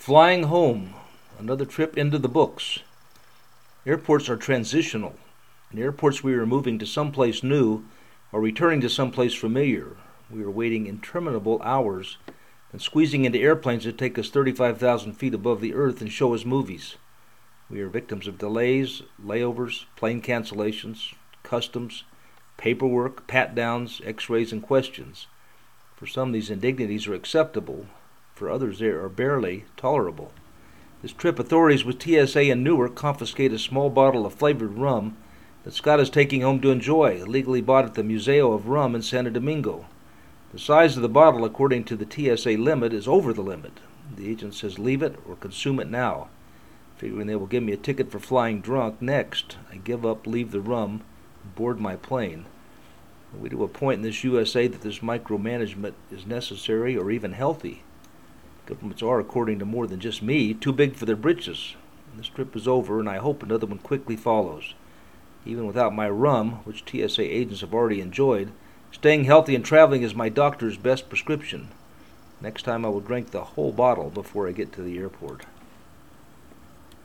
Flying home, another trip into the books. Airports are transitional. In airports, we are moving to someplace new or returning to someplace familiar. We are waiting interminable hours and squeezing into airplanes that take us 35,000 feet above the earth and show us movies. We are victims of delays, layovers, plane cancellations, customs, paperwork, pat-downs, x-rays, and questions. For some, these indignities are acceptable. For others, they are barely tolerable. This trip, authorities with TSA in Newark confiscate a small bottle of flavored rum that Scott is taking home to enjoy, illegally bought at the Museo of Rum in Santo Domingo. The size of the bottle, according to the TSA limit, is over the limit. The agent says leave it or consume it now. Figuring they will give me a ticket for flying drunk next, I give up, leave the rum, and board my plane. We to a point in this USA that this micromanagement is necessary or even healthy. Governments are, according to more than just me, too big for their britches. This trip is over, and I hope another one quickly follows. Even without my rum, which TSA agents have already enjoyed, staying healthy and traveling is my doctor's best prescription. Next time I will drink the whole bottle before I get to the airport.